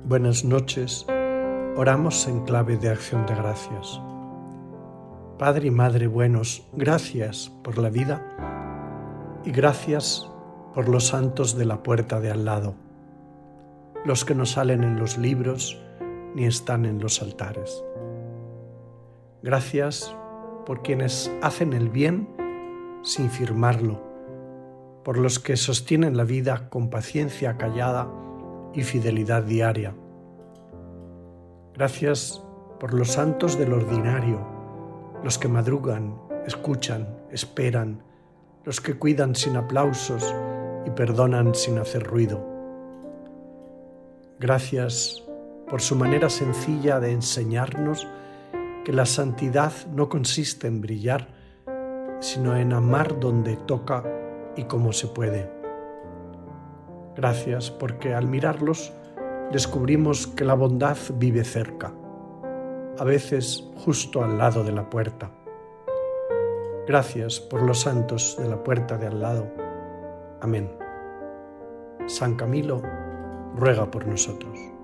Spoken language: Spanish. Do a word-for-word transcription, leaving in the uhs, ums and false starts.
Buenas noches, oramos en clave de acción de gracias. Padre y Madre buenos, gracias por la vida y gracias por los santos de la puerta de al lado, los que no salen en los libros ni están en los altares. Gracias por quienes hacen el bien sin firmarlo, por los que sostienen la vida con paciencia callada y fidelidad diaria. Gracias por los santos del ordinario, los que madrugan, escuchan, esperan, los que cuidan sin aplausos y perdonan sin hacer ruido. Gracias por su manera sencilla de enseñarnos que la santidad no consiste en brillar, sino en amar donde toca y como se puede. Gracias porque al mirarlos descubrimos que la bondad vive cerca, a veces justo al lado de la puerta. Gracias por los santos de la puerta de al lado. Amén. San Camilo ruega por nosotros.